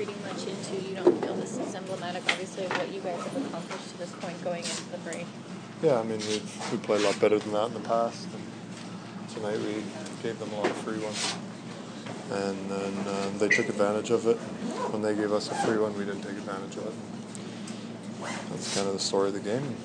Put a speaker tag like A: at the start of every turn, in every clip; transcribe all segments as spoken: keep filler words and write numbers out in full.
A: reading much into, you don't feel this is emblematic, obviously, of what you guys have accomplished to this point going into the break?
B: Yeah, I mean, we we played a lot better than that in the past. And tonight we gave them a lot of free ones. And then um, they took advantage of it. When they gave us a free one, we didn't take advantage of it. That's kind of the story of the game.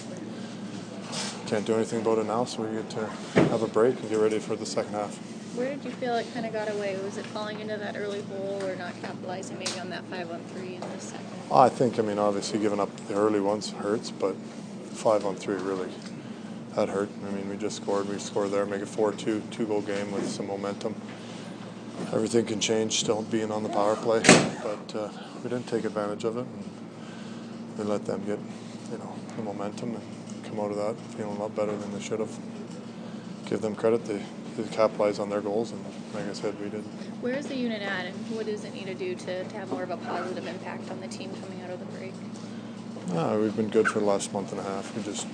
B: Can't do anything about it now, so we get to have a break and get ready for the second half.
A: Where did you feel it kind of got away? Was it falling into that early hole or not capitalizing maybe on that five on three in the second?
B: I think, I mean, obviously giving up the early ones hurts, but five on three really, that hurt. I mean, we just scored. We scored there, make it four two, two-goal game with some momentum. Everything can change still being on the power play, but uh, we didn't take advantage of it. And we let them get, you know, the momentum and come out of that feeling a lot better than they should have. Give them credit. They, they capitalized on their goals, and like I said, we did.
A: Where is the unit at, and what does it need to do to, to have more of a positive impact on the team coming out of the break?
B: Ah, we've been good for the last month and a half. We just,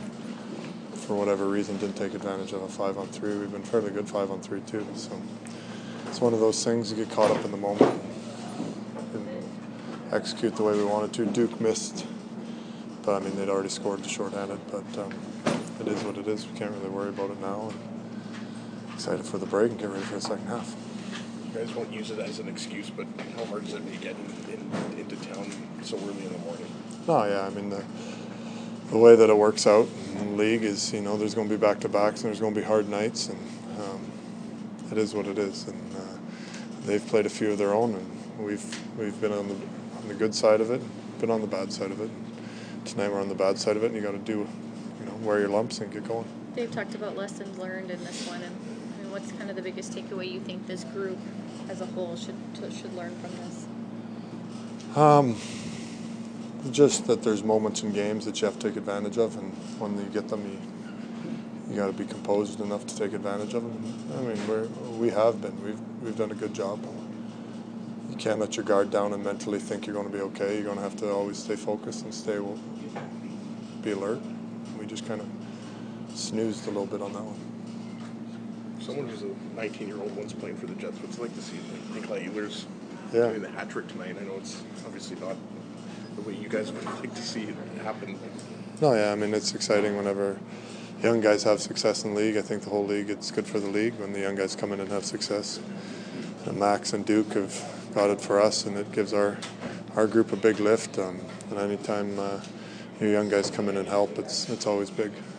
B: for whatever reason, didn't take advantage of a five on three. We've been fairly good five on three too. So it's one of those things, you get caught up in the moment and execute the way we wanted to. Duke missed, but I mean they'd already scored the shorthanded. But um, it is what it is. We can't really worry about it now. And excited for the break and get ready for the second half.
C: You guys won't use it as an excuse, but how hard is it to get in, in, into town so early in the morning?
B: No, yeah, I mean the the way that it works out in the league is, you know, there's going to be back-to-backs and there's going to be hard nights, and um, it is what it is. And uh, they've played a few of their own, and we've we've been on the on the good side of it, been on the bad side of it. Tonight we're on the bad side of it, and you got to do, you know, wear your lumps and get going.
A: They've talked about lessons learned in this one, and I mean, what's kind of the biggest takeaway you think this group as a whole should should learn from this?
B: Um, just that there's moments in games that you have to take advantage of, and when you get them, you you got to be composed enough to take advantage of them. I mean, we're we have been. We've we've done a good job. You can't let your guard down and mentally think you're going to be okay. You're going to have to always stay focused and stay be alert. We just kind of snoozed a little bit on that one.
C: Someone who's a nineteen-year-old once playing for the Jets, what's it like to see Nikolai Ehlers
B: yeah.
C: doing the hat trick tonight? I know it's obviously not the way you guys would like to see it happen.
B: No, yeah, I mean, it's exciting whenever young guys have success in the league. I think the whole league, it's good for the league when the young guys come in and have success. And Max and Duke have got it for us, and it gives our our group a big lift. Um, and anytime uh, your young guys come in and help, it's it's always big.